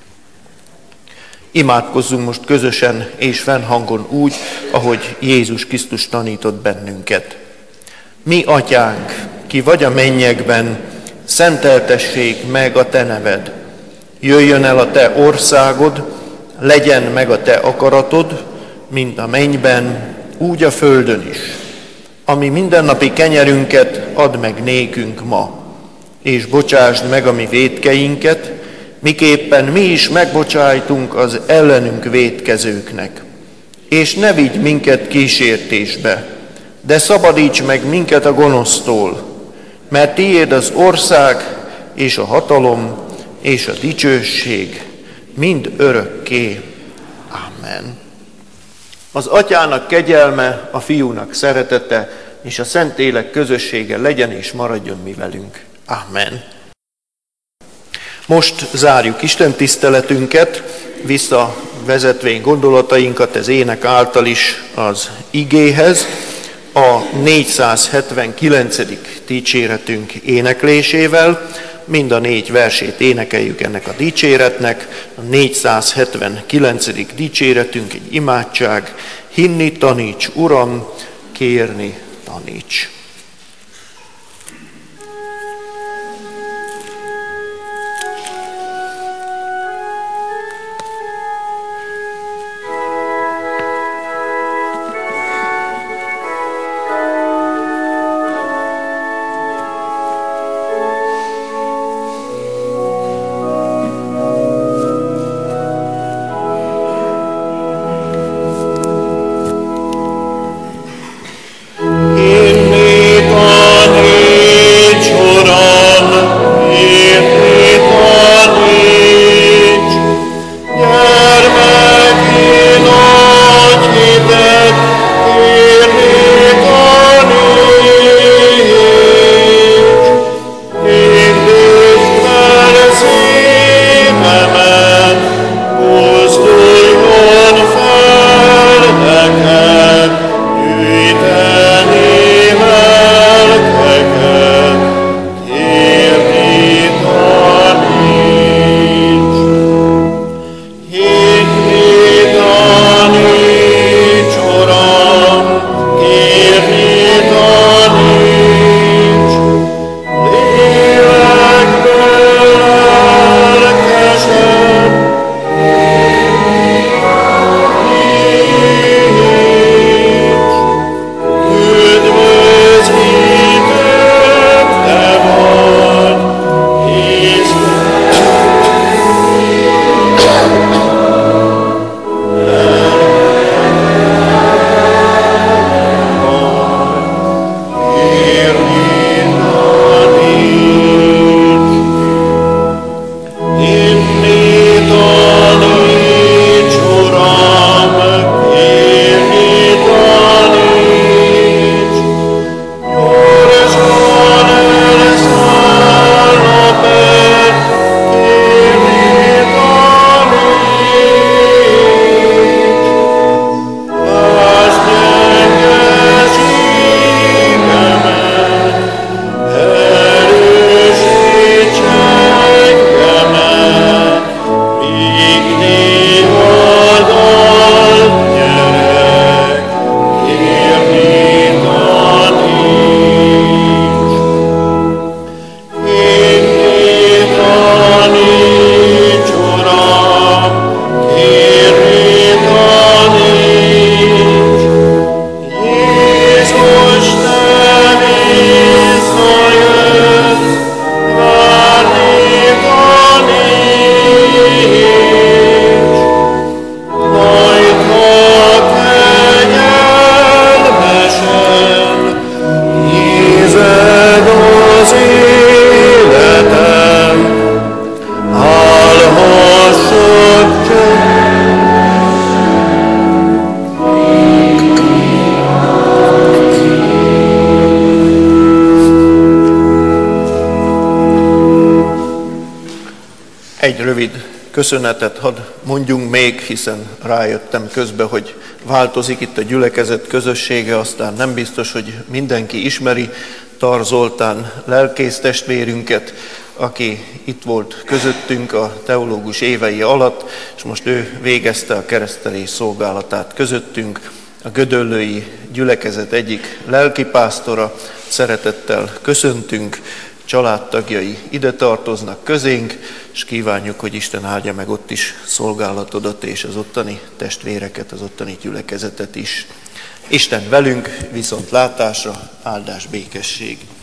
Imádkozzunk most közösen és fennhangon úgy, ahogy Jézus Krisztus tanított bennünket. Mi, Atyánk, ki vagy a mennyekben, szenteltessék meg a te neved. Jöjjön el a te országod, legyen meg a te akaratod, mint a mennyben, úgy a földön is. Ami mindennapi kenyerünket add meg nékünk ma, és bocsásd meg a mi vétkeinket, miképpen mi is megbocsájtunk az ellenünk vétkezőknek. És ne vigy minket kísértésbe, de szabadíts meg minket a gonosztól, mert tiéd az ország és a hatalom és a dicsőség mind örökké. Amen. Az Atyának kegyelme, a Fiúnak szeretete és a Szentlélek közössége legyen és maradjon mi velünk. Amen. Most zárjuk Isten tiszteletünket, visszavezetvén gondolatainkat ez ének által is az igéhez, a négyszázhetvenkilencedik dicséretünk éneklésével. Mind a négy versét énekeljük ennek a dicséretnek. A négyszázhetvenkilencedik dicséretünk egy imádság. Hinni taníts, Uram, kérni taníts. Egy rövid köszönetet hadd mondjunk még, hiszen rájöttem közben, hogy változik itt a gyülekezet közössége, aztán nem biztos, hogy mindenki ismeri Tar Zoltán lelkész testvérünket, aki itt volt közöttünk a teológus évei alatt, és most ő végezte a keresztelés szolgálatát közöttünk. A gödöllői gyülekezet egyik lelkipásztora, szeretettel köszöntünk, családtagjai ide tartoznak közénk, és kívánjuk, hogy Isten áldja meg ott is szolgálatodat és az ottani testvéreket, az ottani gyülekezetet is. Isten velünk, viszontlátásra, áldás, békesség!